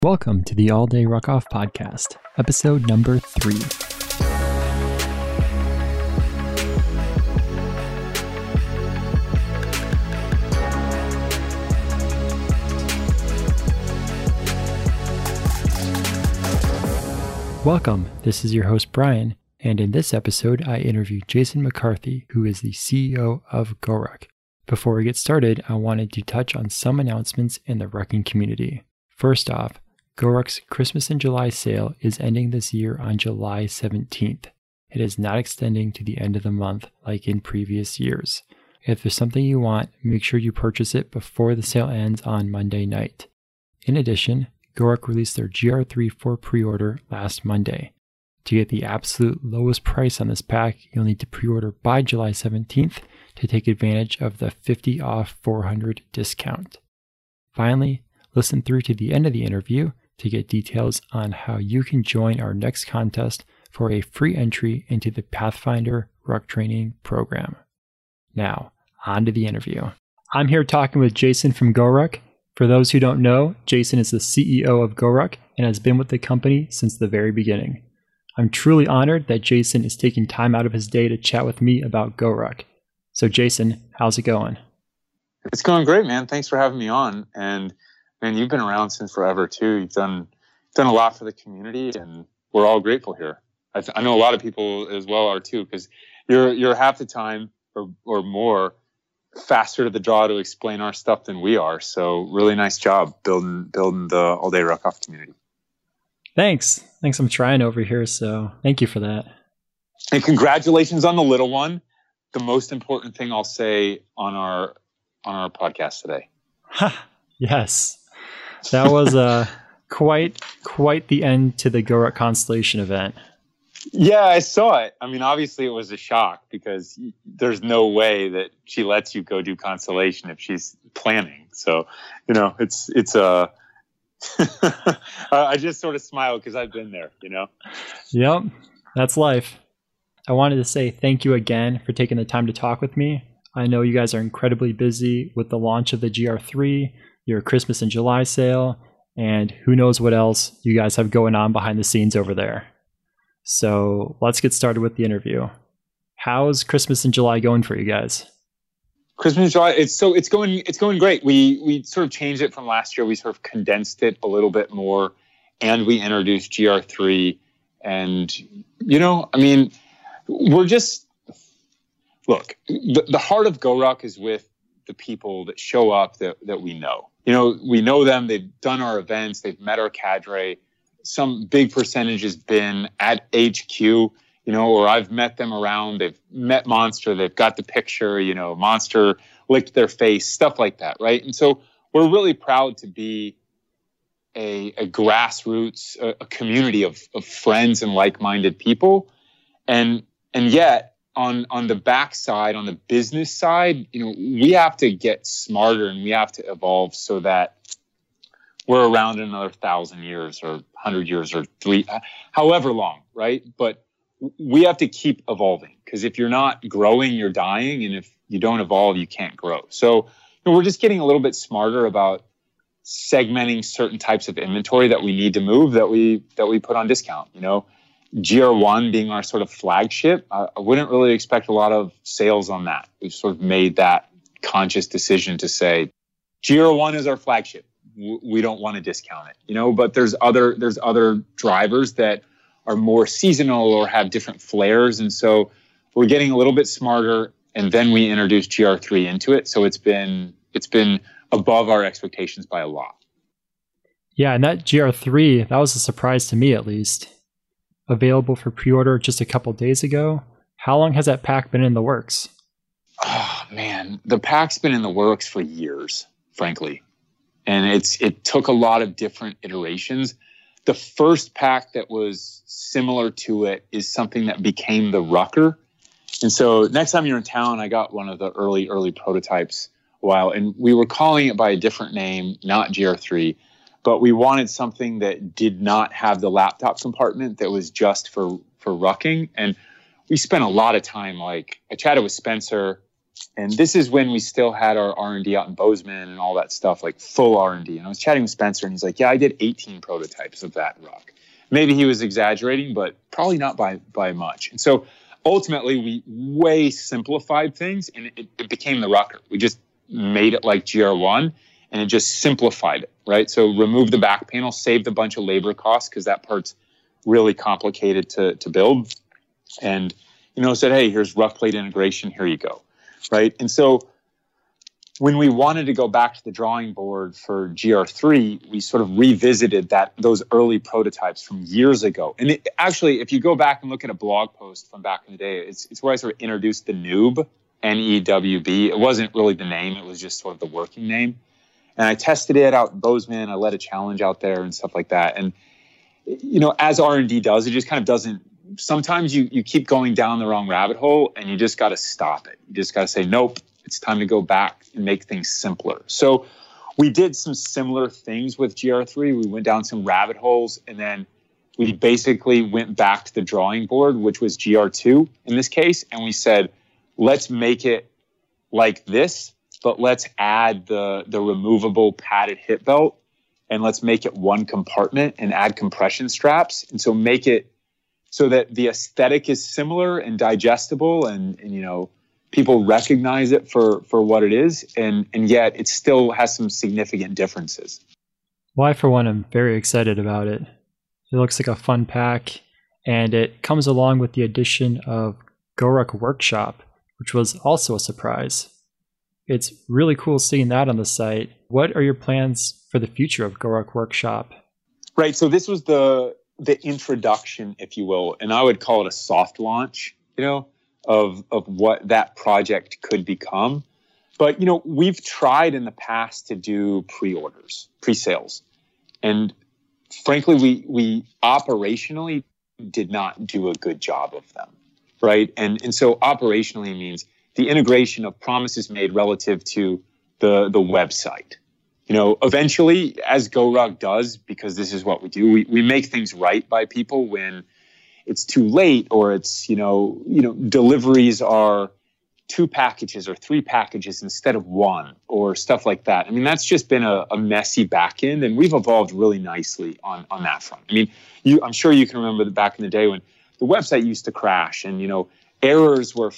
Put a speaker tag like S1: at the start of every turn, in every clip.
S1: Welcome to the All Day Ruck Off podcast, episode number 3. Welcome, this is your host Brian, and in this episode I interview Jason McCarthy, who is the CEO of GoRuck. Before we get started, I wanted to touch on some announcements in the rucking community. First off, GoRuck's Christmas in July sale is ending this year on July 17th. It is not extending to the end of the month like in previous years. If there's something you want, make sure you purchase it before the sale ends on Monday night. In addition, GoRuck released their GR3 for pre-order last Monday. To get the absolute lowest price on this pack, you'll need to pre-order by July 17th to take advantage of the 50 off 400 discount. Finally, listen through to the end of the interview to get details on how you can join our next contest for a free entry into the Pathfinder Ruck Training Program. Now, on to the interview. I'm here talking with Jason from GoRuck. For those who don't know, Jason is the CEO of GoRuck and has been with the company since the very beginning. I'm truly honored that Jason is taking time out of his day to chat with me about GoRuck. So Jason, how's it going?
S2: It's going great, man. Thanks for having me on. And man, you've been around since forever too. You've done a lot for the community, and we're all grateful here. I know a lot of people as well are too, because you're half the time or more faster to the draw to explain our stuff than we are. So really nice job building the All Day Ruck Off community. Thanks.
S1: I'm trying over here, so thank you for that.
S2: And congratulations on the little one. The most important thing I'll say on our podcast today.
S1: Yes. That was quite the end to the GoRuck Constellation event.
S2: Yeah, I saw it. I mean, obviously it was a shock because there's no way that she lets you go do Constellation if she's planning. So, it's I just sort of smile because I've been there,
S1: Yep, that's life. I wanted to say thank you again for taking the time to talk with me. I know you guys are incredibly busy with the launch of the GR3, your Christmas in July sale, and who knows what else you guys have going on behind the scenes over there. So let's get started with the interview. How's Christmas in July going for you guys?
S2: Christmas in July, it's going great. We sort of changed it from last year. We sort of condensed it a little bit more, and we introduced GR3. And we're just look. The heart of GoRuck is with the people that show up that we know. We know them. They've done our events. They've met our cadre. Some big percentage has been at HQ, or I've met them around. They've met Monster. They've got the picture, Monster licked their face, stuff like that, right? And so we're really proud to be a grassroots, a community of friends and like-minded people. And yet, on the backside, on the business side, we have to get smarter and we have to evolve so that we're around in another 1,000 years or 100 years or however long, right? But we have to keep evolving because if you're not growing, you're dying. And if you don't evolve, you can't grow. So we're just getting a little bit smarter about segmenting certain types of inventory that we need to move that we put on discount, GR1 being our sort of flagship, I wouldn't really expect a lot of sales on that. We've sort of made that conscious decision to say GR1 is our flagship. We don't want to discount it, but there's other drivers that are more seasonal or have different flares. And so we're getting a little bit smarter, and then we introduced GR3 into it. So it's been above our expectations by a lot.
S1: Yeah, and that GR3, that was a surprise to me at least. Available for pre-order just a couple days ago. How long has that pack been in the works?
S2: Oh man, the pack's been in the works for years, frankly. And it took a lot of different iterations. The first pack that was similar to it is something that became the Rucker. And so next time you're in town, I got one of the early prototypes a while, and we were calling it by a different name, not GR3. But we wanted something that did not have the laptop compartment that was just for rucking. And we spent a lot of time, I chatted with Spencer And this is when we still had our R&D out in Bozeman and all that stuff, like full R&D. And I was chatting with Spencer, and he's like, yeah, I did 18 prototypes of that ruck. Maybe he was exaggerating, but probably not by much. And so ultimately, we way simplified things, and it became the Rucker. We just made it like GR1, and it just simplified it, right? So remove the back panel, saved a bunch of labor costs because that part's really complicated to build. And, said, hey, here's ruck plate integration. Here you go, right? And so when we wanted to go back to the drawing board for GR3, we sort of revisited those early prototypes from years ago. And actually, if you go back and look at a blog post from back in the day, it's where I sort of introduced the Newb, N-E-W-B. It wasn't really the name. It was just sort of the working name. And I tested it out in Bozeman. I led a challenge out there and stuff like that. And, as R&D does, it just kind of doesn't. Sometimes you keep going down the wrong rabbit hole, and you just got to stop it. You just got to say, nope, it's time to go back and make things simpler. So we did some similar things with GR3. We went down some rabbit holes, and then we basically went back to the drawing board, which was GR2 in this case. And we said, let's make it like this, but let's add the removable padded hip belt, and let's make it one compartment and add compression straps. And so make it so that the aesthetic is similar and digestible, and people recognize it for what it is, and yet it still has some significant differences.
S1: Well, I, for one, am very excited about it. It looks like a fun pack, and it comes along with the addition of GoRuck Workshop, which was also a surprise. It's really cool seeing that on the site. What are your plans for the future of GoRuck Workshop?
S2: Right, so this was the introduction, if you will, and I would call it a soft launch, of what that project could become. But, we've tried in the past to do pre-orders, pre-sales. And frankly, we operationally did not do a good job of them, right? And so operationally means the integration of promises made relative to the website. Eventually, as GoRuck does, because this is what we do, we make things right by people when it's too late, or it's, deliveries are 2 packages or 3 packages instead of 1, or stuff like that. I mean, that's just been a messy back end, and we've evolved really nicely on that front. I mean, I'm sure you can remember back in the day when the website used to crash, and, errors were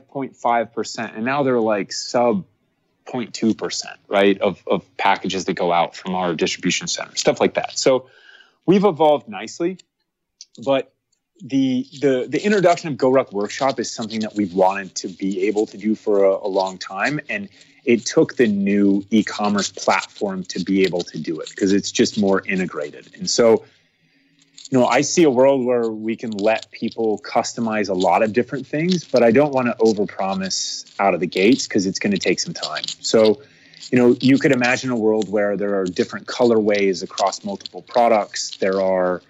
S2: 5.5%, and now they're like sub 0.2%, right, of packages that go out from our distribution center, stuff like that. So we've evolved nicely, but the introduction of GoRuck Workshop is something that we've wanted to be able to do for a long time, and it took the new e-commerce platform to be able to do it because it's just more integrated. And so, I see a world where we can let people customize a lot of different things, but I don't want to overpromise out of the gates because it's going to take some time. So, you could imagine a world where there are different colorways across multiple products. There are,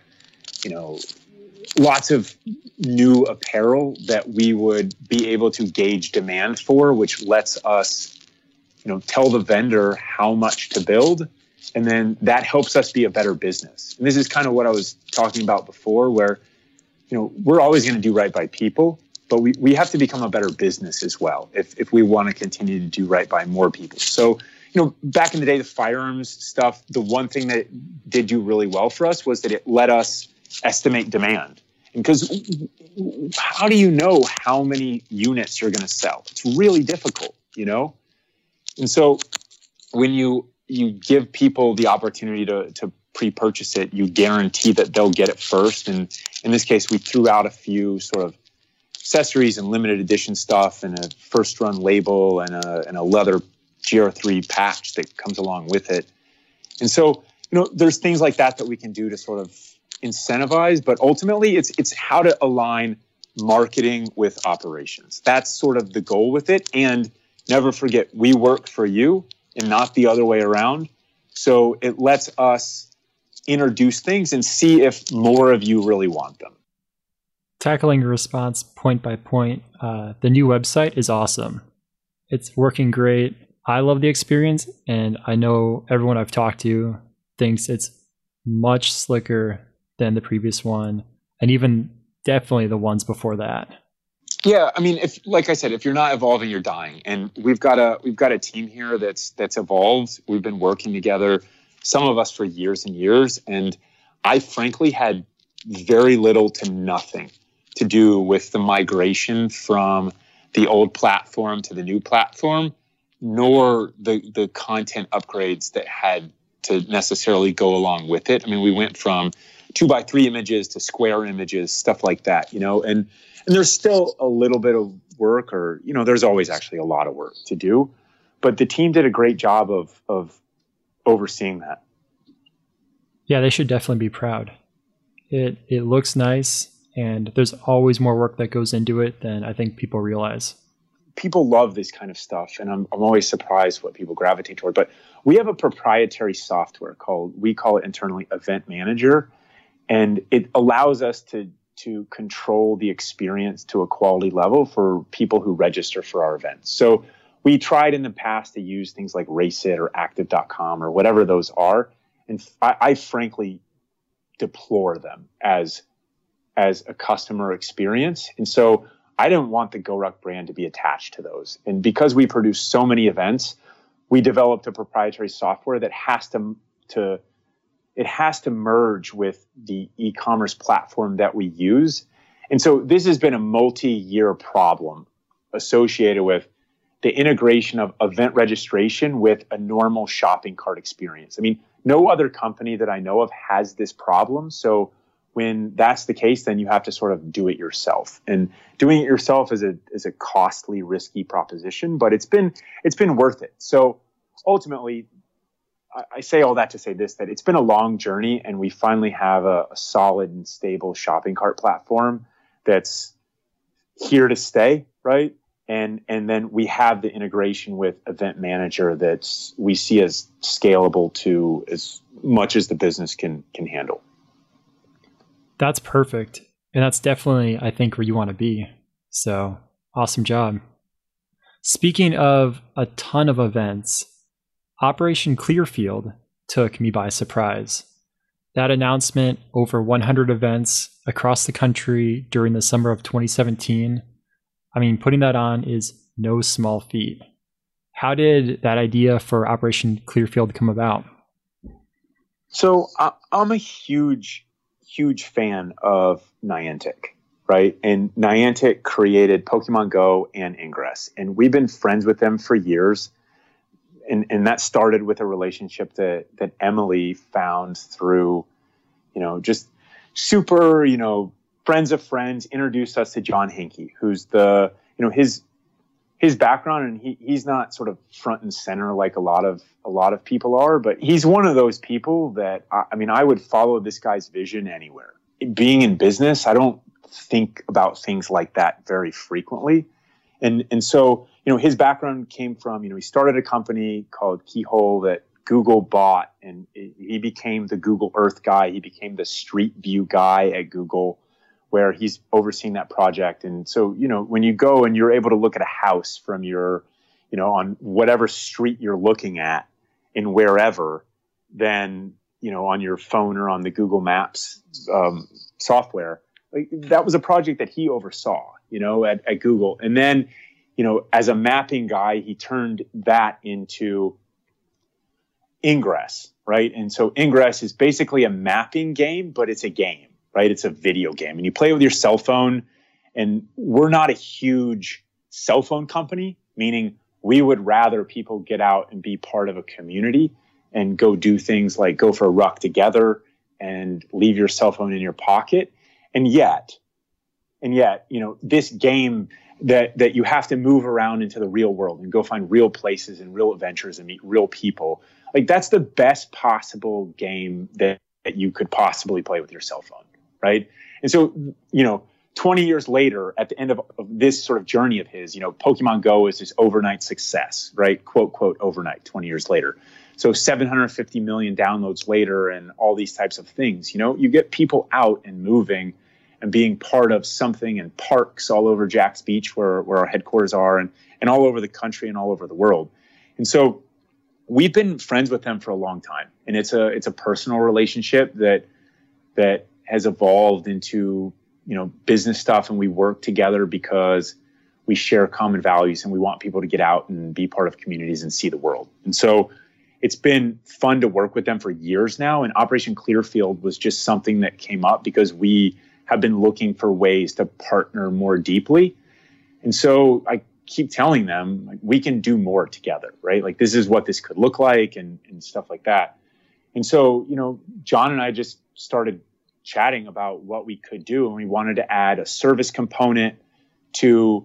S2: lots of new apparel that we would be able to gauge demand for, which lets us, tell the vendor how much to build. And then that helps us be a better business. And this is kind of what I was talking about before, where, we're always going to do right by people, but we have to become a better business as well if we want to continue to do right by more people. So, back in the day, the firearms stuff, the one thing that did do really well for us was that it let us estimate demand. And because how do you know how many units you're going to sell? It's really difficult, And so when you give people the opportunity to pre-purchase it, you guarantee that they'll get it first. And in this case, we threw out a few sort of accessories and limited edition stuff and a first run label and a leather GR3 patch that comes along with it. And so, there's things like that we can do to sort of incentivize, but ultimately it's how to align marketing with operations. That's sort of the goal with it. And never forget, we work for you and not the other way around. So it lets us introduce things and see if more of you really want them.
S1: Tackling your response point by point, the new website is awesome. It's working great. I love the experience, and I know everyone I've talked to thinks it's much slicker than the previous one, and even definitely the ones before that.
S2: Yeah, I mean, if like I said, if you're not evolving, you're dying. And we've got a team here that's evolved. We've been working together, some of us for years and years, and I frankly had very little to nothing to do with the migration from the old platform to the new platform, nor the content upgrades that had to necessarily go along with it. I mean, we went from 2x3 images to square images, stuff like that, and there's still a little bit of work, or, there's always actually a lot of work to do, but the team did a great job of overseeing that.
S1: Yeah, they should definitely be proud. It looks nice, and there's always more work that goes into it than I think people realize.
S2: People love this kind of stuff, and I'm always surprised what people gravitate toward. But we have a proprietary software we call it internally Event Manager, and it allows us to control the experience to a quality level for people who register for our events. So we tried in the past to use things like Raceit or Active.com or whatever those are, and I frankly deplore them as a customer experience. And so I don't want the GoRuck brand to be attached to those. And because we produce so many events, we developed a proprietary software that has to merge with the e-commerce platform that we use. And so this has been a multi-year problem associated with the integration of event registration with a normal shopping cart experience. I mean, no other company that I know of has this problem. So when that's the case, then you have to sort of do it yourself. And doing it yourself is a costly, risky proposition, but it's been worth it. So ultimately, I say all that to say this, that it's been a long journey, and we finally have a solid and stable shopping cart platform that's here to stay, right? And then we have the integration with Event Manager that we see as scalable to as much as the business can handle.
S1: That's perfect. And that's definitely, I think, where you want to be. So awesome job. Speaking of a ton of events, Operation Clearfield took me by surprise. That announcement, over 100 events across the country during the summer of 2017, I mean, putting that on is no small feat. How did that idea for Operation Clearfield come about?
S2: So I'm a huge fan of Niantic, right? And Niantic created Pokemon Go and Ingress, and we've been friends with them for years. And that started with a relationship that Emily found through, just super, friends of friends introduced us to John Hinkie, who's his background, and he's not sort of front and center like a lot of people are, but he's one of those people that, I would follow this guy's vision anywhere. Being in business, I don't think about things like that very frequently. And so, his background came from, he started a company called Keyhole that Google bought, and he became the Google Earth guy. He became the Street View guy at Google, where he's overseeing that project. And so, when you go and you're able to look at a house from your, on whatever street you're looking at in wherever, then, on your phone or on the Google Maps software, that was a project that he oversaw, at Google. And then, as a mapping guy, he turned that into Ingress, right? And so Ingress is basically a mapping game, but it's a game, right? It's a video game, and you play with your cell phone. And we're not a huge cell phone company, meaning we would rather people get out and be part of a community and go do things like go for a ruck together and leave your cell phone in your pocket. And yet, this game that you have to move around into the real world and go find real places and real adventures and meet real people. Like, that's the best possible game that you could possibly play with your cell phone, right? And so, 20 years later, at the end of this sort of journey of his, Pokemon Go is this overnight success, right? Quote, quote, overnight, 20 years later. So 750 million downloads later and all these types of things, you get people out and moving and being part of something in parks all over Jack's Beach, where our headquarters are, and all over the country and all over the world. And so we've been friends with them for a long time. And it's a personal relationship that has evolved into, business stuff, and we work together because we share common values and we want people to get out and be part of communities and see the world. And so it's been fun to work with them for years now. And Operation Clearfield was just something that came up because we have been looking for ways to partner more deeply. And so I keep telling them, like, we can do more together, right? Like, this is what this could look like and stuff like that. And so, John and I just started chatting about what we could do. And we wanted to add a service component to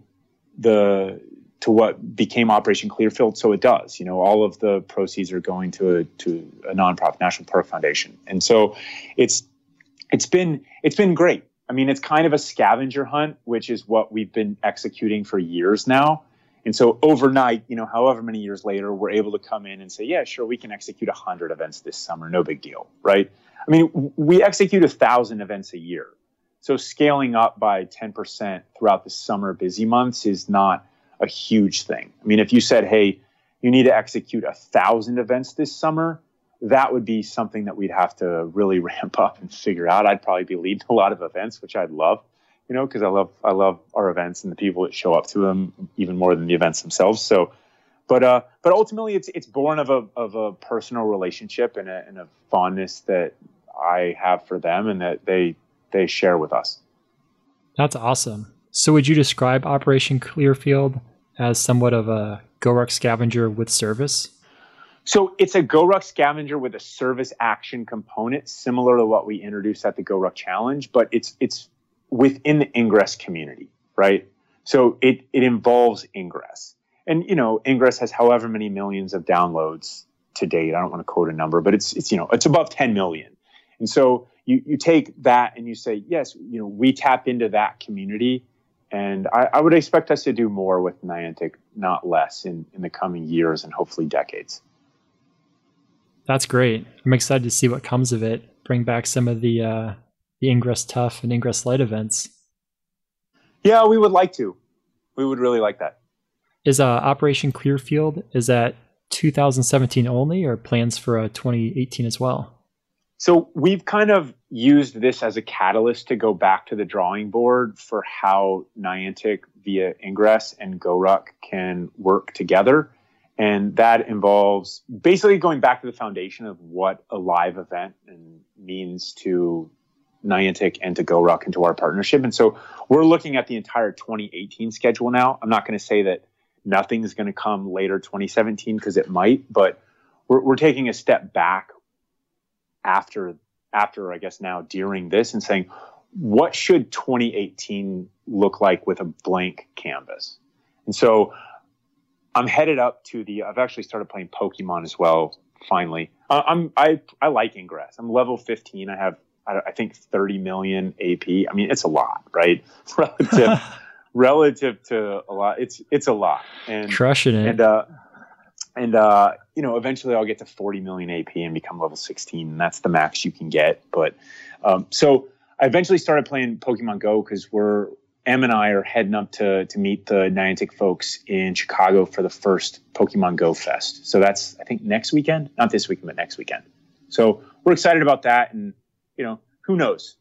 S2: what became Operation Clearfield. So it does, all of the proceeds are going to a nonprofit, National Park Foundation. And so it's been great. I mean, it's kind of a scavenger hunt, which is what we've been executing for years now. And so overnight, however many years later, we're able to come in and say, yeah, sure, we can execute 100 events this summer. No big deal, right? I mean, we execute 1,000 events a year. So scaling up by 10% throughout the summer busy months is not a huge thing. I mean, if you said, hey, you need to execute 1,000 events this summer, that would be something that we'd have to really ramp up and figure out. I'd probably be leading a lot of events, which I'd love, because I love our events and the people that show up to them even more than the events themselves. So, but ultimately it's born of a personal relationship and a fondness that I have for them and that they share with us.
S1: That's awesome. So would you describe Operation Clearfield as somewhat of a GoRuck scavenger with service?
S2: So it's a GoRuck scavenger with a service action component, similar to what we introduced at the GoRuck Challenge, but it's within the Ingress community, right? So it involves Ingress. And, Ingress has however many millions of downloads to date. I don't want to quote a number, but it's above 10 million. And so you take that and you say, yes, we tap into that community. And I would expect us to do more with Niantic, not less, in the coming years and hopefully decades.
S1: That's great. I'm excited to see what comes of it. Bring back some of the Ingress Tough and Ingress Light events.
S2: Yeah, we would like to. We would really like that.
S1: Is Operation Clearfield, is that 2017 only or plans for 2018 as well?
S2: So we've kind of used this as a catalyst to go back to the drawing board for how Niantic via Ingress and GoRuck can work together. And that involves basically going back to the foundation of what a live event means to Niantic and to GoRuck and to our partnership. And so we're looking at the entire 2018 schedule now. I'm not going to say that nothing's going to come later 2017 because it might, but we're taking a step back after I guess now during this and saying, what should 2018 look like with a blank canvas? And so I'm headed up to I've actually started playing Pokemon as well. Finally, I like Ingress. I'm level 15. I have, I think 30 million AP. I mean, it's a lot, right? Relative to a lot. It's a lot. And
S1: crushing it.
S2: And eventually I'll get to 40 million AP and become level 16. And that's the max you can get. But so I eventually started playing Pokemon Go because Em and I are heading up to meet the Niantic folks in Chicago for the first Pokemon Go Fest. So that's, I think, next weekend. Not this weekend, but next weekend. So we're excited about that. And, who knows?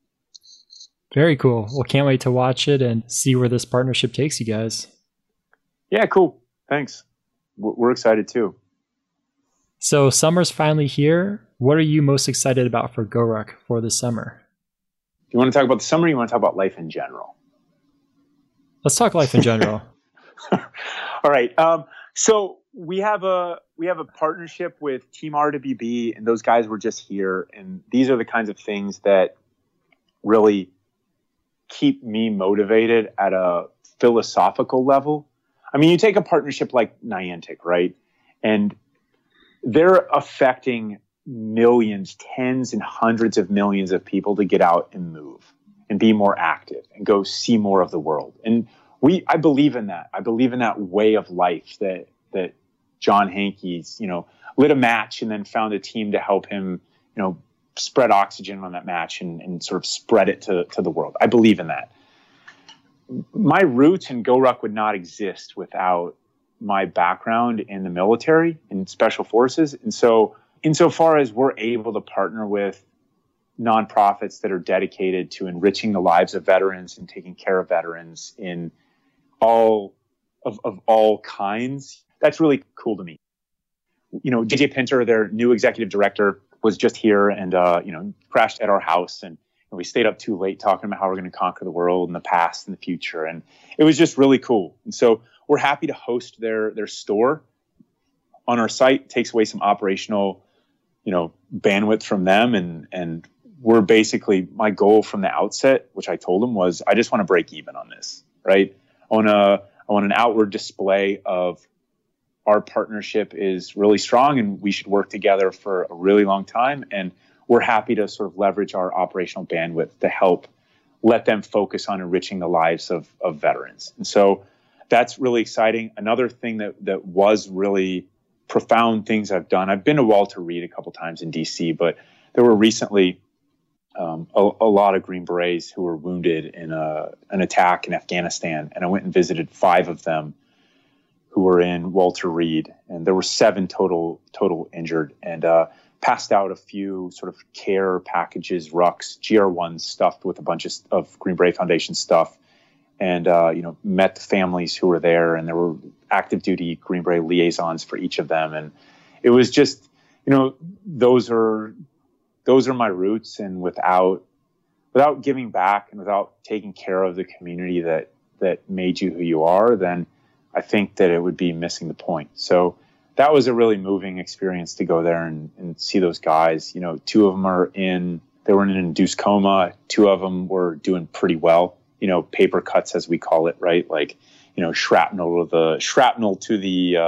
S1: Very cool. Well, can't wait to watch it and see where this partnership takes you guys.
S2: Yeah, cool. Thanks. We're excited too.
S1: So summer's finally here. What are you most excited about for GoRuck for the summer?
S2: Do you want to talk about the summer or you want to talk about life in general?
S1: Let's talk life in general.
S2: All right. So we have a partnership with Team R2BB, and those guys were just here. And these are the kinds of things that really keep me motivated at a philosophical level. I mean, you take a partnership like Niantic, right? And they're affecting millions, tens and hundreds of millions of people to get out and move and be more active and go see more of the world. And I believe in that. I believe in that way of life that John Hankey's, lit a match and then found a team to help him, spread oxygen on that match and sort of spread it to the world. I believe in that. My roots in GoRuck would not exist without my background in the military and special forces. And so insofar as we're able to partner with nonprofits that are dedicated to enriching the lives of veterans and taking care of veterans in all of all kinds. That's really cool to me. JJ Pinter, their new executive director, was just here and crashed at our house, and we stayed up too late talking about how we're going to conquer the world in the past and the future, and it was just really cool. And so we're happy to host their store on our site. It takes away some operational bandwidth from them, and we're basically, my goal from the outset, which I told them, was I just want to break even on this, right? I want an outward display of our partnership is really strong and we should work together for a really long time. And we're happy to sort of leverage our operational bandwidth to help let them focus on enriching the lives of veterans. And so that's really exciting. Another thing that was really profound things I've done, I've been to Walter Reed a couple times in DC, but there were recently a lot of Green Berets who were wounded in an attack in Afghanistan. And I went and visited 5 of them who were in Walter Reed, and there were 7 total injured, and passed out a few sort of care packages, rucks, GR1s stuffed with a bunch of Green Beret Foundation stuff, and met the families who were there, and there were active duty Green Beret liaisons for each of them, and it was just, those are my roots, and without giving back and without taking care of the community that made you who you are, then I think that it would be missing the point. So that was a really moving experience to go there and see those guys. 2 of them they were in an induced coma. 2 of them were doing pretty well, paper cuts, as we call it, right? Like, shrapnel to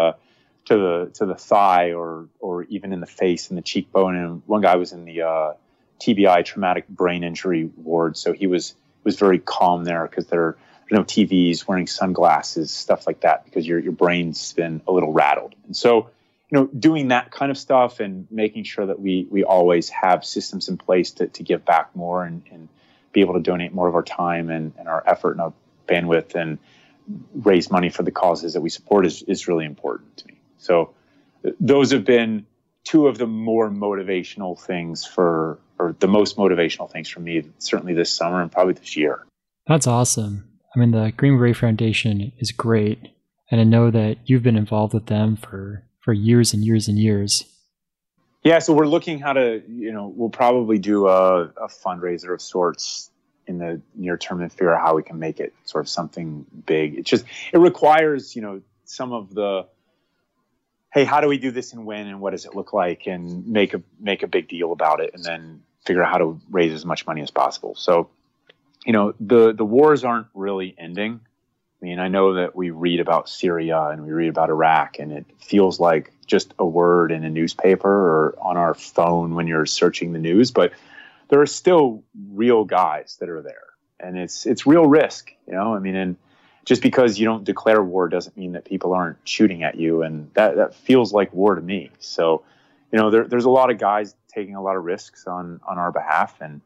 S2: the thigh or even in the face and the cheekbone. And one guy was in the TBI, traumatic brain injury ward. So he was very calm there because there no TVs, wearing sunglasses, stuff like that, because your brain's been a little rattled. And so, doing that kind of stuff and making sure that we always have systems in place to give back more and be able to donate more of our time and our effort and our bandwidth and raise money for the causes that we support is really important to me. So those have been 2 of the more motivational things or the most motivational things for me, certainly this summer and probably this year.
S1: That's awesome. I mean, the Green Beret Foundation is great, and I know that you've been involved with them for years and years and years.
S2: Yeah, so we're looking how to, we'll probably do a fundraiser of sorts in the near term and figure out how we can make it sort of something big. It requires, some of the, hey, how do we do this and when and what does it look like, and make a big deal about it, and then figure out how to raise as much money as possible. So, the wars aren't really ending. I mean, I know that we read about Syria and we read about Iraq, and it feels like just a word in a newspaper or on our phone when you're searching the news, but there are still real guys that are there, and it's real risk, and just because you don't declare war doesn't mean that people aren't shooting at you, and that feels like war to me. So, there's a lot of guys taking a lot of risks on our behalf, and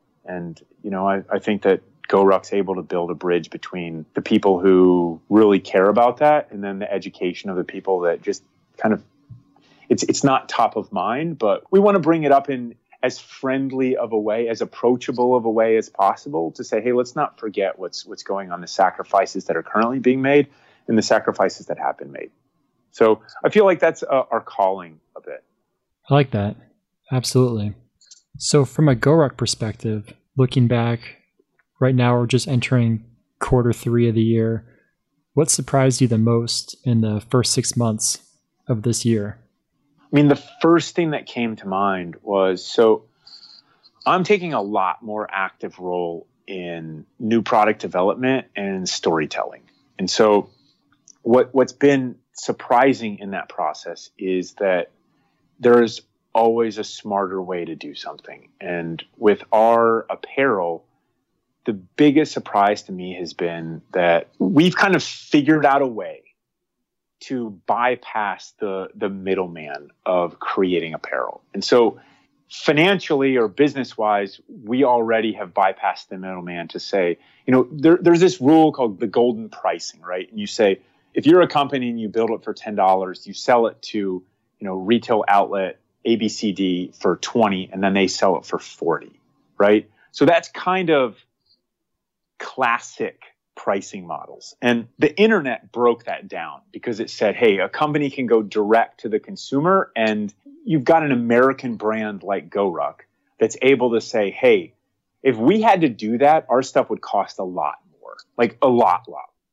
S2: I think that GoRuck's able to build a bridge between the people who really care about that and then the education of the people that just kind of, it's not top of mind, but we want to bring it up in as friendly of a way, as approachable of a way as possible to say, hey, let's not forget what's going on, the sacrifices that are currently being made and the sacrifices that have been made. So I feel like that's our calling a bit.
S1: I like that. Absolutely. So from a GoRuck perspective, looking back, right now we're just entering quarter 3 of the year. What surprised you the most in the first 6 months of this year?
S2: I mean, the first thing that came to mind was, so I'm taking a lot more active role in new product development and storytelling. And so what's been surprising in that process is that there's always a smarter way to do something. And with our apparel, the biggest surprise to me has been that we've kind of figured out a way to bypass the middleman of creating apparel. And so financially or business-wise, we already have bypassed the middleman to say, there's this rule called the golden pricing, right? And you say, if you're a company and you build it for $10, you sell it to, retail outlet ABCD for $20, and then they sell it for $40. right? So that's kind of classic pricing models. And the internet broke that down because it said, hey, a company can go direct to the consumer, and you've got an American brand like GoRuck that's able to say, hey, if we had to do that, our stuff would cost a lot more, like a lot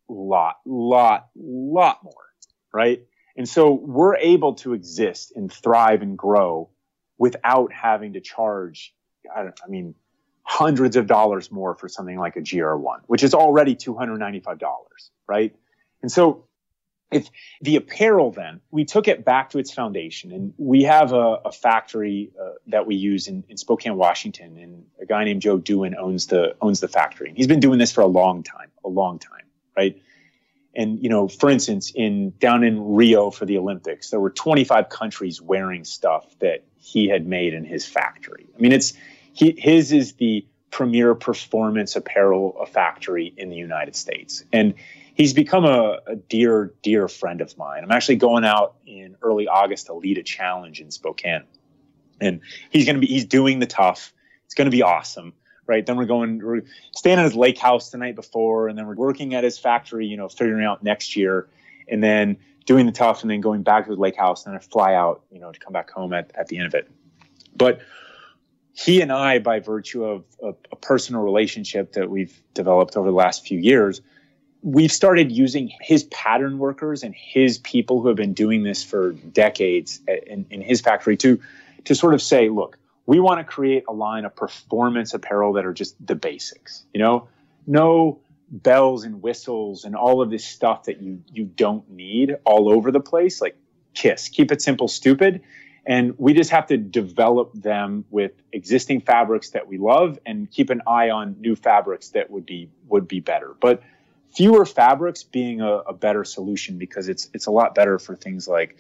S2: more, right? And so we're able to exist and thrive and grow without having to charge, hundreds of dollars more for something like a GR1, which is already $295, right? And so if the apparel, then we took it back to its foundation, and we have a factory that we use in Spokane, Washington, and a guy named Joe Dewin owns the factory. And he's been doing this for a long time, right? And, for instance, down in Rio for the Olympics, there were 25 countries wearing stuff that he had made in his factory. I mean, his is the premier performance apparel factory in the United States. And he's become a dear, dear friend of mine. I'm actually going out in early August to lead a challenge in Spokane. And he's doing the tough. It's going to be awesome, right? Then we're staying at his lake house the night before, and then we're working at his factory, figuring out next year, and then doing the tough, and then going back to the lake house, and then I fly out, to come back home at the end of it. But he and I, by virtue of a personal relationship that we've developed over the last few years, we've started using his pattern workers and his people who have been doing this for decades in his factory to sort of say, look, we want to create a line of performance apparel that are just the basics, no bells and whistles and all of this stuff that you don't need all over the place. Like KISS, keep it simple, stupid. And we just have to develop them with existing fabrics that we love and keep an eye on new fabrics that would be better. But fewer fabrics being a better solution, because it's a lot better for things like,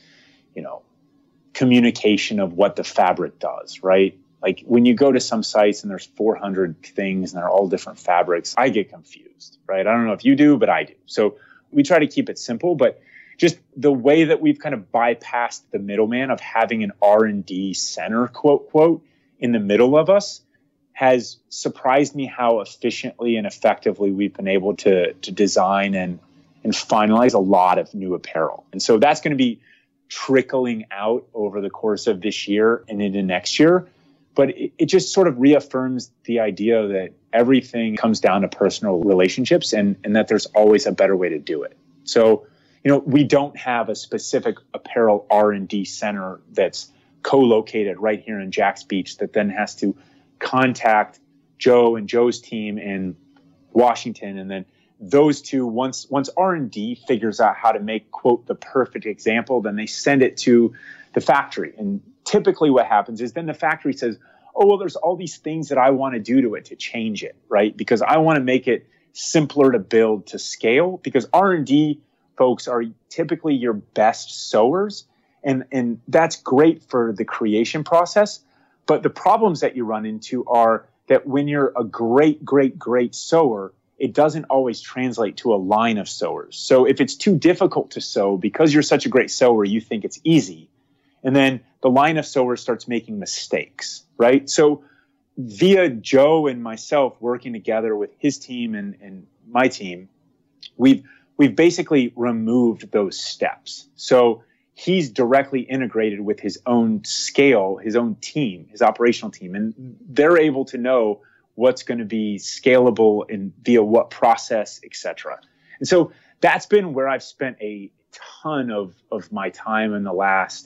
S2: communication of what the fabric does, right? Like when you go to some sites and there's 400 things and they're all different fabrics, I get confused, right? I don't know if you do, but I do. So we try to keep it simple, but just the way that we've kind of bypassed the middleman of having an R&D center, quote, in the middle of us has surprised me how efficiently and effectively we've been able to design and finalize a lot of new apparel. And so that's going to be trickling out over the course of this year and into next year. But it just sort of reaffirms the idea that everything comes down to personal relationships and that there's always a better way to do it. So, we don't have a specific apparel R&D center that's co-located right here in Jax Beach that then has to contact Joe and Joe's team in Washington. And then those two, once R&D figures out how to make, quote, the perfect example, then they send it to the factory. And typically what happens is then the factory says, oh, well, there's all these things that I want to do to it to change it, right? Because I want to make it simpler to build to scale, because R&D folks are typically your best sewers. And that's great for the creation process. But the problems that you run into are that when you're a great, great, great sewer, it doesn't always translate to a line of sewers. So if it's too difficult to sew, because you're such a great sewer, you think it's easy. And then the line of sewers starts making mistakes, right? So via Joe and myself working together with his team and my team, we've basically removed those steps. So he's directly integrated with his own scale, his own team, his operational team, and they're able to know what's going to be scalable and via what process, et cetera. And so that's been where I've spent a ton of my time in the last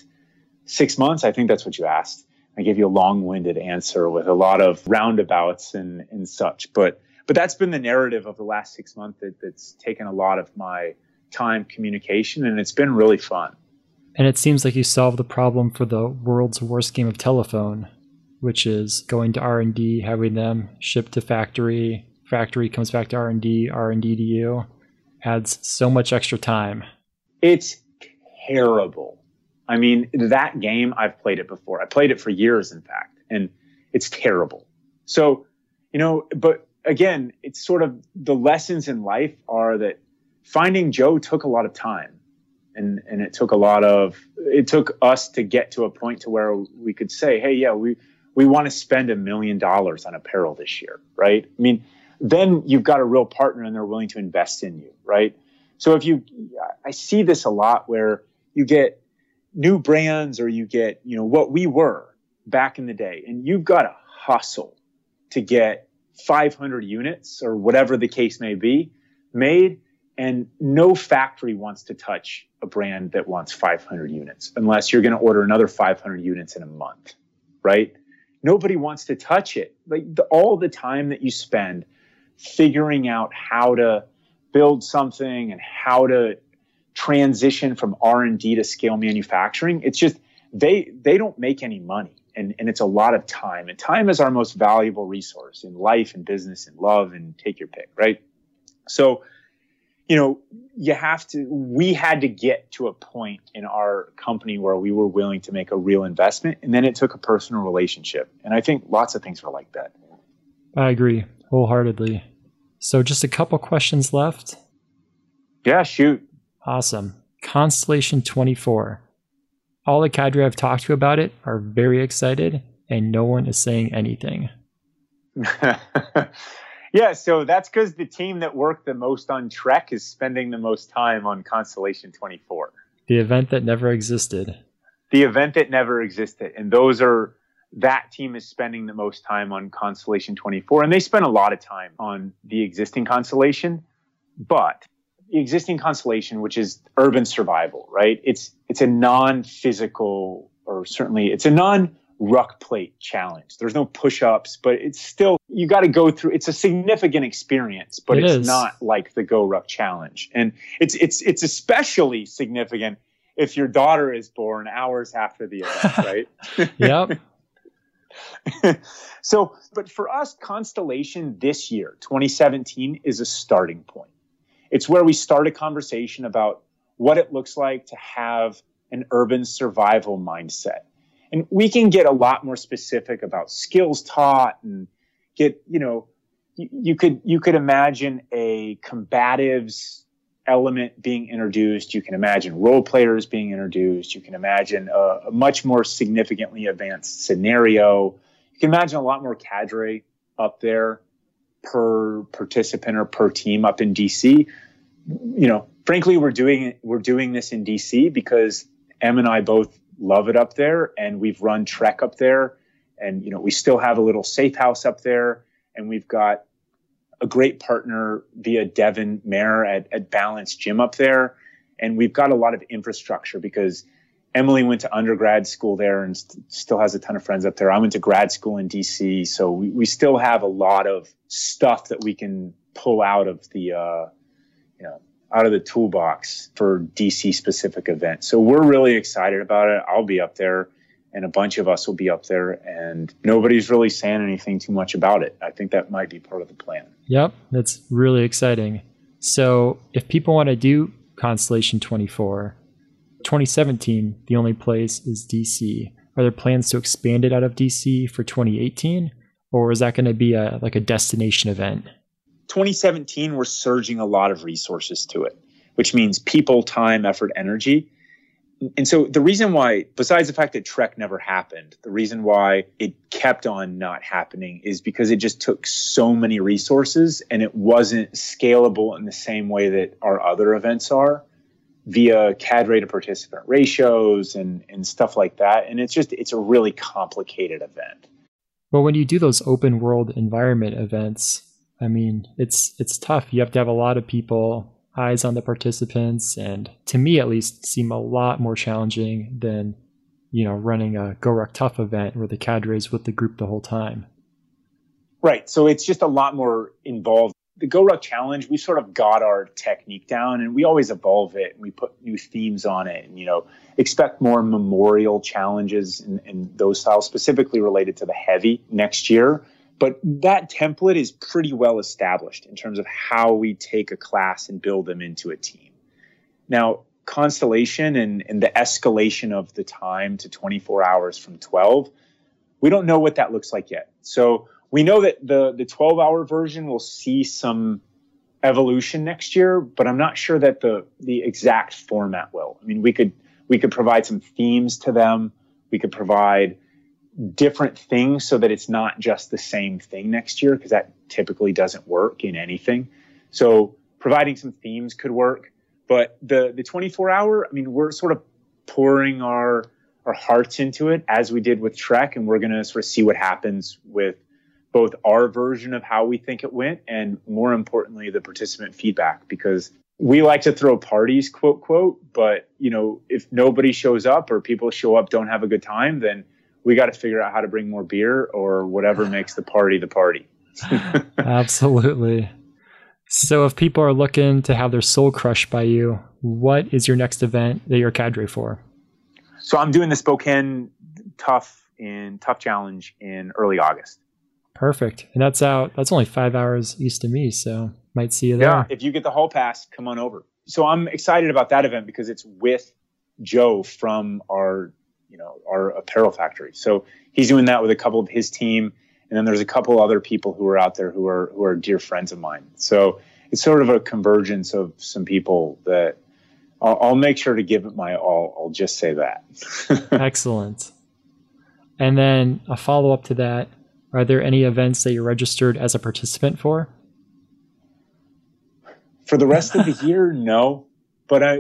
S2: 6 months. I think that's what you asked. I gave you a long-winded answer with a lot of roundabouts and such, but that's been the narrative of the last 6 months that's taken a lot of my time, communication, and it's been really fun.
S1: And it seems like you solved the problem for the world's worst game of telephone, which is going to R&D, having them shipped to factory comes back to R&D to you. Adds so much extra time. It's
S2: terrible. I mean, that game, I've played it before. I played it for years, in fact, and it's terrible. So, but again, it's sort of the lessons in life are that finding Joe took a lot of time. And it took us to get to a point to where we could say, hey, yeah, we we want to spend $1 million on apparel this year, right? I mean, then you've got a real partner and they're willing to invest in you, right? So I see this a lot where you get new brands or you get, what we were back in the day, and you've got to hustle to get 500 units or whatever the case may be made. And no factory wants to touch a brand that wants 500 units unless you're going to order another 500 units in a month, right? Nobody wants to touch it. Like all the time that you spend figuring out how to build something and how to transition from R&D to scale manufacturing, it's just they don't make any money. And it's a lot of time. And time is our most valuable resource in life and business and love and take your pick, right? So we had to get to a point in our company where we were willing to make a real investment. And then it took a personal relationship. And I think lots of things are like that.
S1: I agree wholeheartedly. So just a couple questions left.
S2: Yeah, shoot.
S1: Awesome. Constellation 24. All the cadre I've talked to about it are very excited and no one is saying anything.
S2: Yeah, so that's because the team that worked the most on Trek is spending the most time on Constellation 24.
S1: The event that never existed.
S2: The event that never existed. And that team is spending the most time on Constellation 24. And they spend a lot of time on the existing constellation. But the existing constellation, which is urban survival, right? It's a non-physical, or certainly it's a non-ruck plate challenge. There's no push-ups, but it's still, you got to go through, it's a significant experience, but it's not like the Go Ruck challenge. And it's especially significant if your daughter is born hours after the event, right?
S1: Yep.
S2: But for us, Constellation this year, 2017, is a starting point. It's where we start a conversation about what it looks like to have an urban survival mindset. And we can get a lot more specific about skills taught and get, you could imagine a combatives element being introduced. You can imagine role players being introduced. You can imagine a much more significantly advanced scenario. You can imagine a lot more cadre up there per participant or per team up in DC. Frankly, we're doing this in DC because Em and I both love it up there, and we've run Trek up there, and we still have a little safe house up there, and we've got a great partner via Devin Mayer at Balance Gym up there, and we've got a lot of infrastructure because Emily went to undergrad school there and still has a ton of friends up there. I went to grad school in DC, so we still have a lot of stuff that we can pull out of the out of the toolbox for DC specific events. So we're really excited about it. I'll be up there and a bunch of us will be up there, and nobody's really saying anything too much about it. I think that might be part of the plan.
S1: Yep. That's really exciting. So if people want to do Constellation 24, 2017, the only place is DC. Are there plans to expand it out of DC for 2018? Or is that going to be a destination event?
S2: 2017, we're surging a lot of resources to it, which means people, time, effort, energy. And so the reason why, besides the fact that Trek never happened, the reason why it kept on not happening is because it just took so many resources and it wasn't scalable in the same way that our other events are via cadre to participant ratios and stuff like that. And it's a really complicated event.
S1: Well, when you do those open world environment events, I mean, it's tough. You have to have a lot of people, eyes on the participants, and to me at least seem a lot more challenging than, running a Go Ruck Tough event where the cadre is with the group the whole time.
S2: Right. So it's just a lot more involved. The Go Ruck Challenge, we sort of got our technique down and we always evolve it and we put new themes on it and, expect more memorial challenges and those styles specifically related to the heavy next year. But that template is pretty well established in terms of how we take a class and build them into a team. Now, Constellation and the escalation of the time to 24 hours from 12, we don't know what that looks like yet. So we know that the 12-hour version will see some evolution next year, but I'm not sure that the exact format will. I mean, we could provide some themes to them. We could provide different things so that it's not just the same thing next year, because that typically doesn't work in anything. So providing some themes could work. But the 24-hour, I mean, we're sort of pouring our hearts into it as we did with Trek, and we're going to sort of see what happens with both our version of how we think it went and, more importantly, the participant feedback, because we like to throw parties, quote, quote, but, you know, if nobody shows up or people show up, don't have a good time, then we got to figure out how to bring more beer or whatever makes the party the party.
S1: Absolutely. So if people are looking to have their soul crushed by you, what is your next event that you're cadre for?
S2: So I'm doing the Spokane Tough Challenge in early August.
S1: Perfect. And that's only 5 hours east of me, so might see you there.
S2: Yeah, if you get the hall pass, come on over. So I'm excited about that event because it's with Joe from our apparel factory. So he's doing that with a couple of his team. And then there's a couple other people who are out there who are dear friends of mine. So it's sort of a convergence of some people that I'll make sure to give it my all. I'll just say that.
S1: Excellent. And then a follow-up to that, are there any events that you're registered as a participant for?
S2: For the rest of the year, no. But I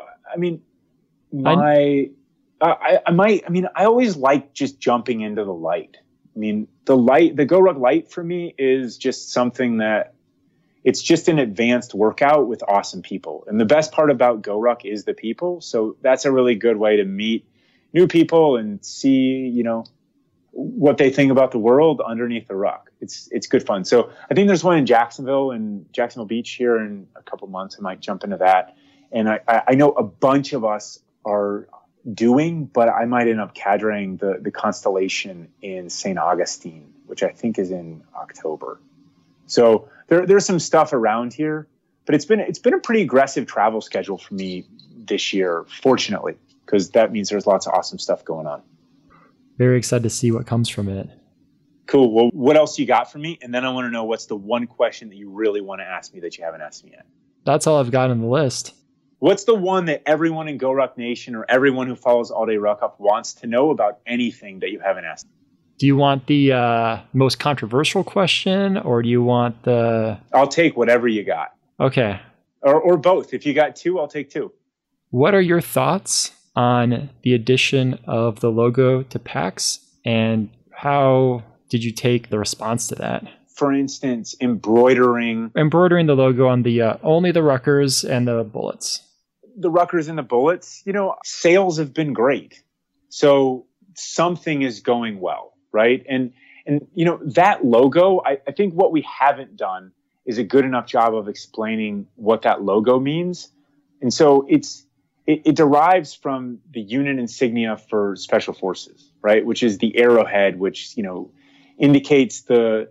S2: always like just jumping into the light. I mean, the GoRuck Light for me is just something that it's just an advanced workout with awesome people. And the best part about GoRuck is the people. So that's a really good way to meet new people and see, you know, what they think about the world underneath the ruck. It's good fun. So I think there's one in Jacksonville Beach here in a couple months. I might jump into that. And I know a bunch of us are doing, but I might end up cadreing the Constellation in St. Augustine, which I think is in October. So there's some stuff around here, but it's been a pretty aggressive travel schedule for me this year, fortunately, because that means there's lots of awesome stuff going on.
S1: Very excited to see what comes from it.
S2: Cool. Well, what else you got for me? And then I want to know what's the one question that you really want to ask me that you haven't asked me yet.
S1: That's all I've got on the list.
S2: What's the one that everyone in GoRuck Nation or everyone who follows All Day Ruck Up wants to know about anything that you haven't asked?
S1: Do you want the most controversial question, or do you want the...
S2: I'll take whatever you got.
S1: Okay.
S2: Or both. If you got two, I'll take two.
S1: What are your thoughts on the addition of the logo to PAX, and how did you take the response to that?
S2: For instance, embroidering
S1: the logo on the only the Ruckers and the Bullets.
S2: The Ruckers and the Bullets, you know, sales have been great. So something is going well, right? And you know, that logo, I think what we haven't done is a good enough job of explaining what that logo means. And so it derives from the unit insignia for Special Forces, right? Which is the arrowhead, which, you know, indicates the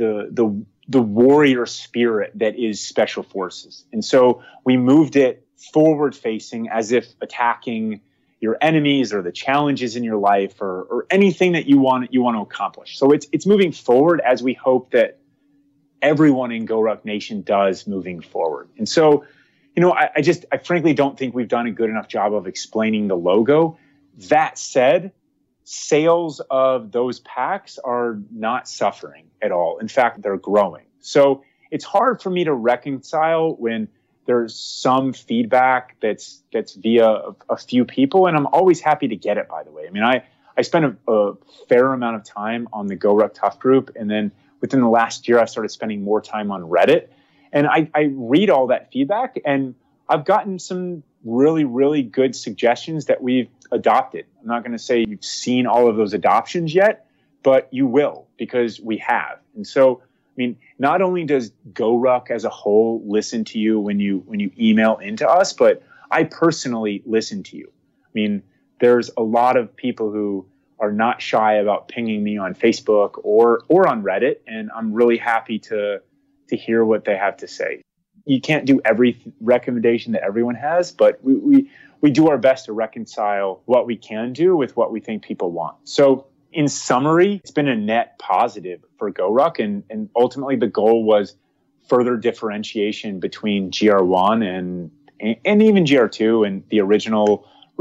S2: warrior spirit that is Special Forces. And so we moved it forward facing, as if attacking your enemies or the challenges in your life or anything that you want to accomplish. So it's moving forward as we hope that everyone in GoRuck Nation does moving forward. And so, you know, I frankly don't think we've done a good enough job of explaining the logo. That said, sales of those packs are not suffering at all. In fact, they're growing. So it's hard for me to reconcile when there's some feedback that's via a few people, and I'm always happy to get it, by the way. I mean, I spent a fair amount of time on the GoRuck Tough group, and then within the last year, I've started spending more time on Reddit. And I read all that feedback, and I've gotten some really, really good suggestions that we've adopted. I'm not going to say you've seen all of those adoptions yet, but you will, because we have. And so, I mean, not only does GoRuck as a whole listen to you when you email into us, but I personally listen to you. I mean, there's a lot of people who are not shy about pinging me on Facebook or on Reddit, and I'm really happy to hear what they have to say. You can't do every recommendation that everyone has, but we do our best to reconcile what we can do with what we think people want. So in summary, it's been a net positive for GoRuck, and ultimately the goal was further differentiation between GR1 and even GR2 and the original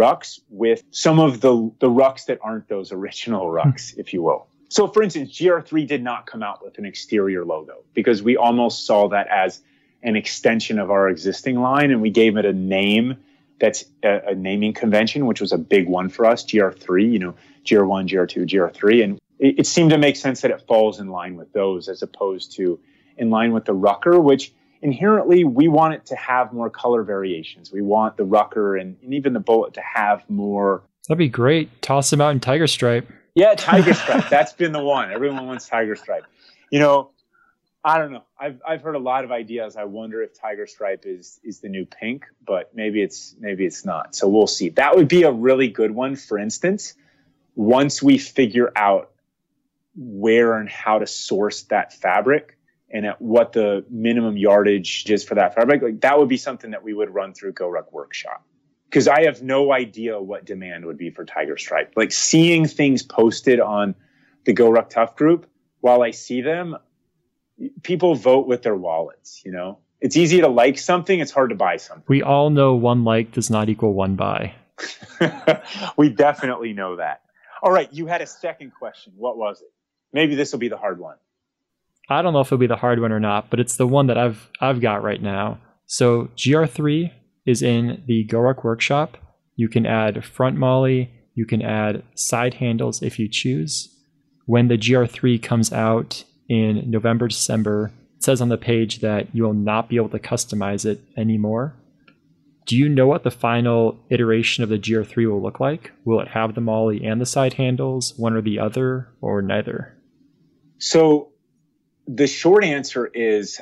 S2: rucks with some of the rucks that aren't those original rucks, if you will. So for instance, GR3 did not come out with an exterior logo because we almost saw that as an extension of our existing line, and we gave it a name that's a naming convention, which was a big one for us, GR3, GR1, GR2, GR3. And it seemed to make sense that it falls in line with those as opposed to in line with the Rucker, which inherently we want it to have more color variations. We want the Rucker and even the Bullet to have more.
S1: That'd be great. Toss them out in Tiger Stripe.
S2: Yeah, Tiger Stripe. That's been the one. Everyone wants Tiger Stripe. I don't know. I've heard a lot of ideas. I wonder if Tiger Stripe is the new pink, but maybe it's not. So we'll see. That would be a really good one. For instance, once we figure out where and how to source that fabric and at what the minimum yardage is for that fabric, like that would be something that we would run through GoRuck Workshop. Because I have no idea what demand would be for Tiger Stripe. Like seeing things posted on the GoRuck Tough group, while I see them, people vote with their wallets, It's easy to like something, it's hard to buy something.
S1: We all know one like does not equal one buy.
S2: We definitely know that. All right, you had a second question. What was it? Maybe this will be the hard one.
S1: I don't know if it'll be the hard one or not, but it's the one that I've got right now. So GR3 is in the GoRuck Workshop. You can add front molly, you can add side handles if you choose. When the GR3 comes out in November, December, it says on the page that you will not be able to customize it anymore. Do you know what the final iteration of the GR3 will look like? Will it have the molly and the side handles, one or the other, or neither?
S2: So the short answer is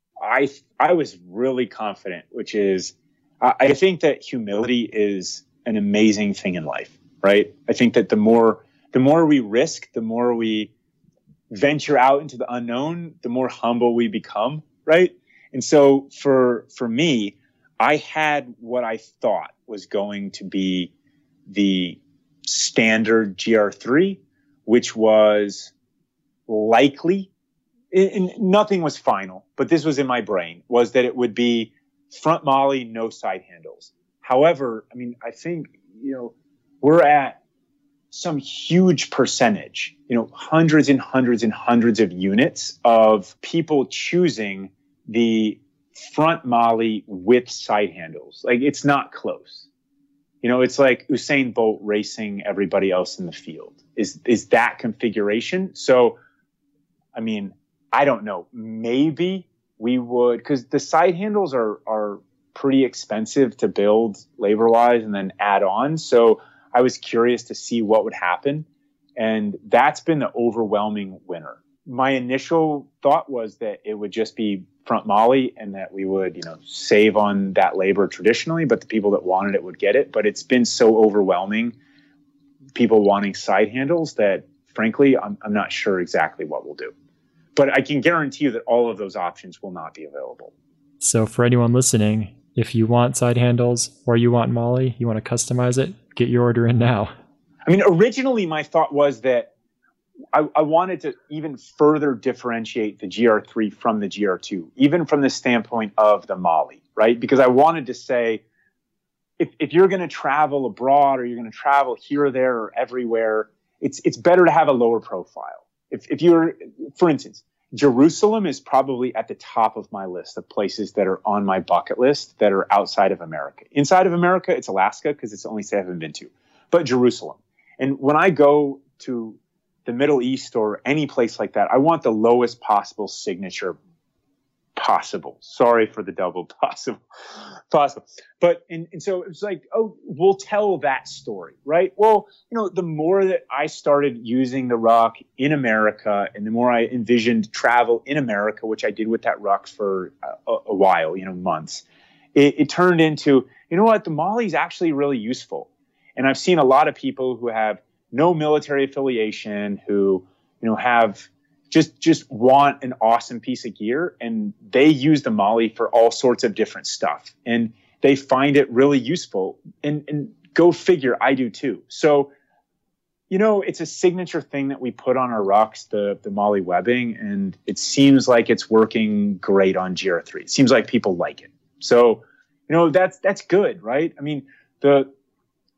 S2: I was really confident, which is I think that humility is an amazing thing in life, right? I think that the more we risk, the more we venture out into the unknown, the more humble we become, right? And so for me, I had what I thought was going to be the standard GR3, which was likely, and nothing was final, but this was in my brain, was that it would be front molly, no side handles. However, I think, we're at some huge percentage, hundreds and hundreds and hundreds of units of people choosing the front molly with side handles. Like it's not close. It's like Usain Bolt racing everybody else in the field is that configuration. So, I don't know, maybe we would, because the side handles are pretty expensive to build labor-wise and then add on. So I was curious to see what would happen. And that's been the overwhelming winner. My initial thought was that it would just be front molly and that we would, save on that labor traditionally, but the people that wanted it would get it. But it's been so overwhelming, people wanting side handles, that frankly, I'm not sure exactly what we'll do. But I can guarantee you that all of those options will not be available.
S1: So for anyone listening, if you want side handles or you want molly, you want to customize it, get your order in now.
S2: Originally my thought was that I wanted to even further differentiate the GR3 from the GR2, even from the standpoint of the molly, right? Because I wanted to say, if you're going to travel abroad or you're going to travel here or there or everywhere, it's better to have a lower profile. If you're, for instance, Jerusalem is probably at the top of my list of places that are on my bucket list that are outside of America. Inside of America, it's Alaska because it's the only state I haven't been to, but Jerusalem. And when I go to the Middle East or any place like that, I want the lowest possible signature possible. Sorry for the double possible. But, and so it was like, oh, we'll tell that story, right? Well, the more that I started using the ruck in America and the more I envisioned travel in America, which I did with that ruck for a while, months, it turned into, the molly is actually really useful. And I've seen a lot of people who have no military affiliation, who, have just want an awesome piece of gear, and they use the molly for all sorts of different stuff, and they find it really useful. And go figure, I do too. So, it's a signature thing that we put on our rucks, the molly webbing, and it seems like it's working great on GR3. It seems like people like it. So, that's good, right?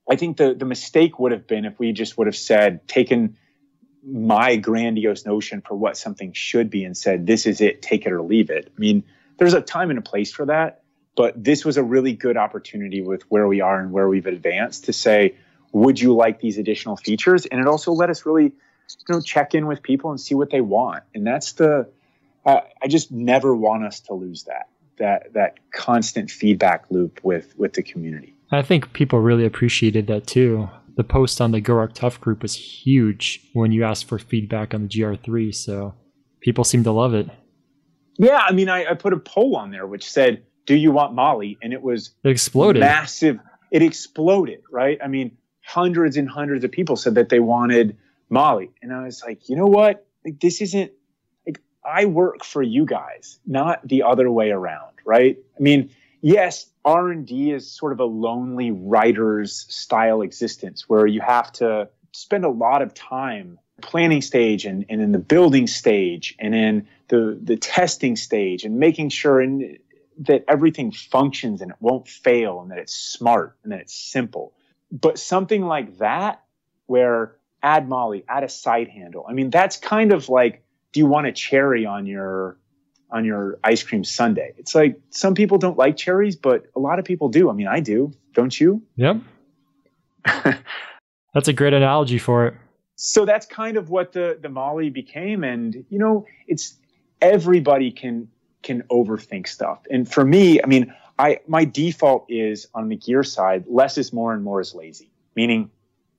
S2: I think the mistake would have been if we just would have taken my grandiose notion for what something should be and said, this is it, take it or leave it. I mean, there's a time and a place for that, but this was a really good opportunity with where we are and where we've advanced to say, would you like these additional features? And it also let us really, check in with people and see what they want. And that's I just never want us to lose that constant feedback loop with the community.
S1: I think people really appreciated that too. The post on the GoRuck Tough group was huge when you asked for feedback on the GR3, so people seem to love it.
S2: Yeah, I mean, I put a poll on there which said, do you want Molly? And it
S1: exploded.
S2: Massive. It exploded, right? I mean, hundreds and hundreds of people said that they wanted Molly. And I was like, you know what? Like, this isn't, like, I work for you guys, not the other way around, right? I mean, yes, R&D is sort of a lonely writer's style existence where you have to spend a lot of time planning stage and in the building stage and in the testing stage and making sure that everything functions and it won't fail and that it's smart and that it's simple. But something like that, where add Molly, add a side handle. I mean, that's kind of like, do you want a cherry on your ice cream sundae? It's like, some people don't like cherries, but a lot of people do. I mean, I do. Don't you?
S1: Yep. That's a great analogy for it.
S2: So that's kind of what the Molly became. And, it's everybody can overthink stuff. And for me, I mean, my default is on the gear side, less is more and more is lazy, meaning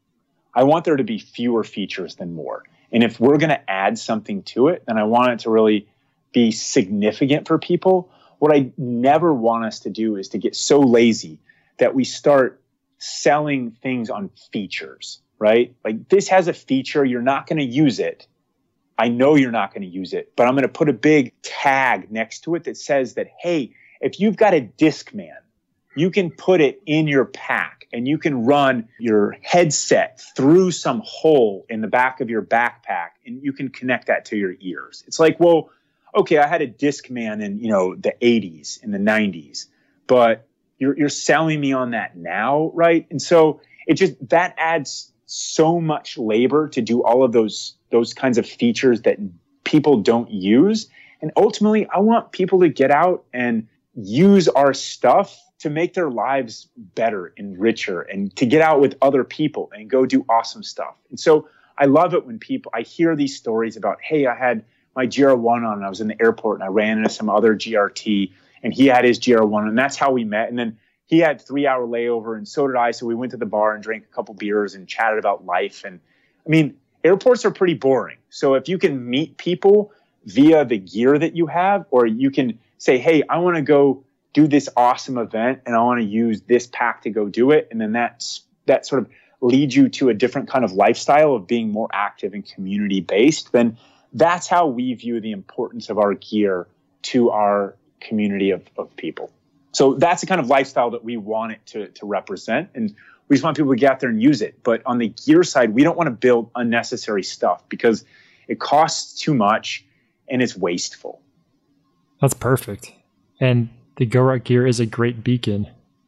S2: I want there to be fewer features than more. And if we're going to add something to it, then I want it to really be significant for people. What I never want us to do is to get so lazy that we start selling things on features, right? Like, this has a feature, you're not going to use it. I know you're not going to use it, but I'm going to put a big tag next to it that says that, hey, if you've got a Discman, you can put it in your pack and you can run your headset through some hole in the back of your backpack and you can connect that to your ears. It's like, well, okay, I had a Discman in, the 80s, in the 90s, but you're selling me on that now, right? And so that adds so much labor to do all of those kinds of features that people don't use. And ultimately, I want people to get out and use our stuff to make their lives better and richer and to get out with other people and go do awesome stuff. And so I love it when I hear these stories about, hey, I had my GR1 on and I was in the airport and I ran into some other GRT and he had his GR1 and that's how we met. And then he had 3-hour layover and so did I. So we went to the bar and drank a couple beers and chatted about life. And I mean, airports are pretty boring. So if you can meet people via the gear that you have, or you can say, hey, I want to go do this awesome event and I want to use this pack to go do it. And then that sort of leads you to a different kind of lifestyle of being more active and community based, then that's how we view the importance of our gear to our community of people. So that's the kind of lifestyle that we want it to represent. And we just want people to get out there and use it. But on the gear side, we don't want to build unnecessary stuff because it costs too much and it's wasteful.
S1: That's perfect. And the GoRuck gear is a great beacon.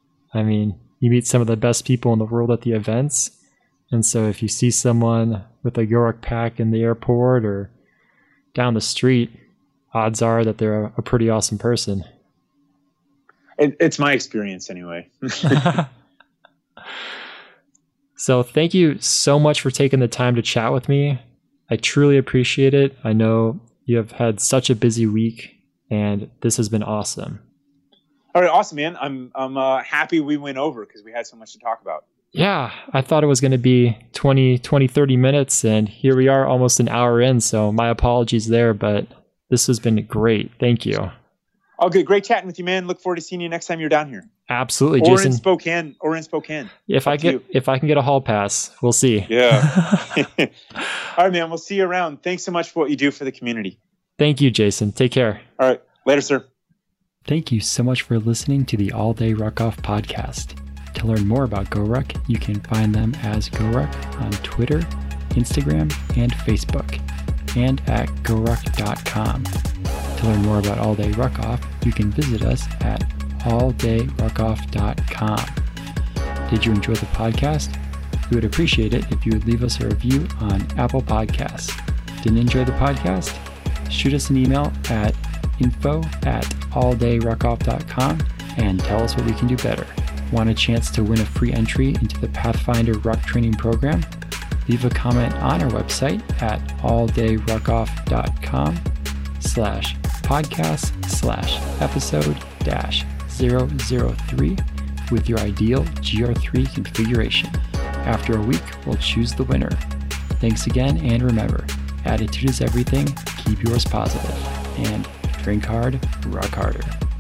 S1: I mean, you meet some of the best people in the world at the events. And so if you see someone with a GoRuck pack in the airport or down the street, odds are that they're a pretty awesome person.
S2: It's my experience anyway.
S1: So thank you so much for taking the time to chat with me. I truly appreciate it. I know you have had such a busy week and this has been awesome.
S2: All right. Awesome, man. I'm happy we went over because we had so much to talk about.
S1: Yeah, I thought it was going to be 20, 30 minutes and here we are almost an hour in. So my apologies there, but this has been great. Thank you.
S2: Oh, good. Great chatting with you, man. Look forward to seeing you next time you're down here.
S1: Absolutely,
S2: or
S1: Jason.
S2: Or in Spokane.
S1: If I can get a hall pass, we'll see.
S2: Yeah. All right, man. We'll see you around. Thanks so much for what you do for the community.
S1: Thank you, Jason. Take care.
S2: All right. Later, sir.
S1: Thank you so much for listening to the All Day Ruck Off podcast. To learn more about GoRuck, you can find them as GoRuck on Twitter, Instagram, and Facebook, and at goruck.com. To learn more about All Day Ruck Off, you can visit us at alldayruckoff.com. Did you enjoy the podcast? We would appreciate it if you would leave us a review on Apple Podcasts. Didn't enjoy the podcast? Shoot us an email at info@alldayruckoff.com and tell us what we can do better. Want a chance to win a free entry into the Pathfinder Ruck Training Program? Leave a comment on our website at alldayruckoff.com/podcast/episode-003 with your ideal GR3 configuration. After a week, we'll choose the winner. Thanks again, and remember, attitude is everything. Keep yours positive, and drink hard, ruck harder.